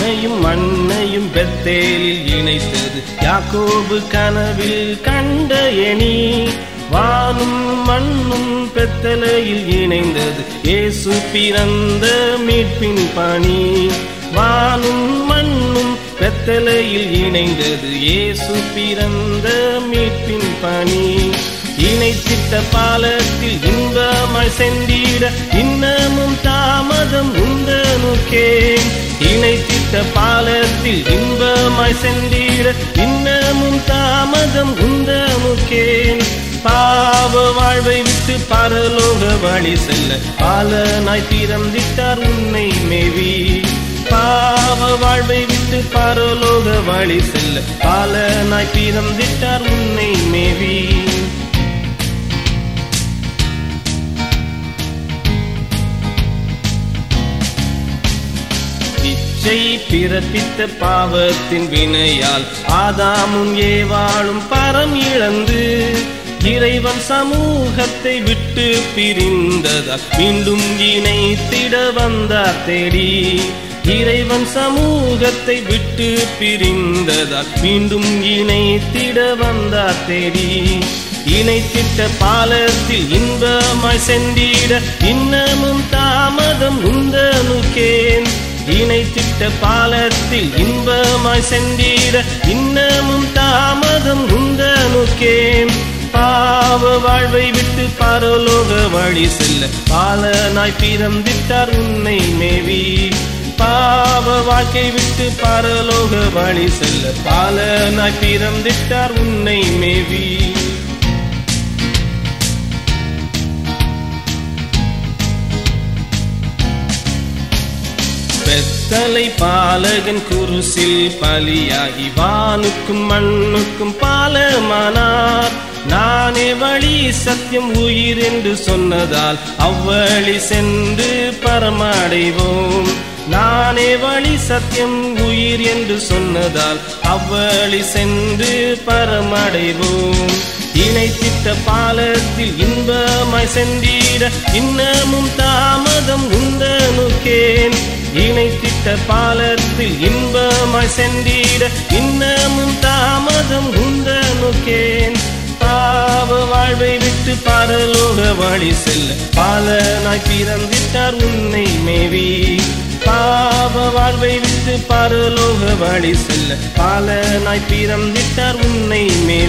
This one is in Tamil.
விண்ணையும் மண்ணையும் பெத்தேலில் இணைத்தது யாக்கோபு கனவில் கண்ட எணி. வானும் மண்ணும் பெத்தலையில் இணைந்தது இயேசு பிறந்த மீட்பின் பணி. வானும் மண்ணும் பெத்தலையில் இணைந்தது இயேசு பிறந்த மீட்பின் பணி. இணைத்திட்ட பாலத்தில் இன்பமாய் சென்றிட இன்னமும் தாமதம் உந்தனுக்கே. இணைத்திட்ட பாலத்தில் இன்பமாய் சென்றிட இன்னமும் தாமதம் உந்தனுக்கே. பாவ வாழ்வை விட்டு பரலோக வழி செல்ல பாலனாய் பிறந்திட்டார் உன்னை மேவி. பாவ வாழ்வை விட்டு பரலோக வழி செல்ல பாலனாய் பிறந்திட்டார் உன்னை மேவி. இச்சை பிறப்பித்த பாவத்தின் வினையால் ஆதாமும் ஏவாளும் பரம் இழந்து இறைவன் சமூகத்தை விட்டு பிரிந்ததால் மீண்டும் இணைத்திட வந்தார் தேடி. இறைவன் சமூகத்தை விட்டு பிரிந்ததால் மீண்டும் இணைத்திட வந்தார் தேடி. இணைத்திட்ட பாலத்தில் இன்பமாய் சென்றிட இன்னமும் தாமதம் உந்தனுக்கேன். இணைத்திட்ட பாலத்தில் இன்பமாய் சென்றிட இன்னமும் தாமதம் உந்தனுக்கேன். பாவ வாழ்வை விட்டு பரலோக வழி செல்ல பாலனாய் பிறந்திட்டார் உன்னை மேவி. பாவ வாழ்க்கை விட்டு பரலோக வழி செல்ல பாலனாய் பிறந்திட்டார் உன்னை மேவி. பெத்தலை பாலகன் குருசில் பலியாகி வானுக்கும் மண்ணுக்கும் பாலமானார். நானே வழி சத்தியம் உயிர் என்று சொன்னதால் அவ்வழி சென்று பரமடைவோம். நானே வழி சத்தியம் உயிர் என்று சொன்னதால் அவ்வழி சென்று பரமடைவோம். இணைத்திட்ட பாலத்தில் இன்பமாய் சென்றிட இன்னமும் தாமதம் உந்தனுக்கேன். இணைத்திட்ட பாலத்தில் இன்பமாய் சென்றிட இன்னமும் தாமதம் உந்தனுக்கேன். பாவ வாழ்வை விட்டு பரலோக வழி செல்ல பாலனாய் பிறந்திட்டார் உன்னை மேவி. பாவ வாழ்வை விட்டு பரலோக வழி செல்ல பாலனாய் பிறந்திட்டார் உன்னை மேவி.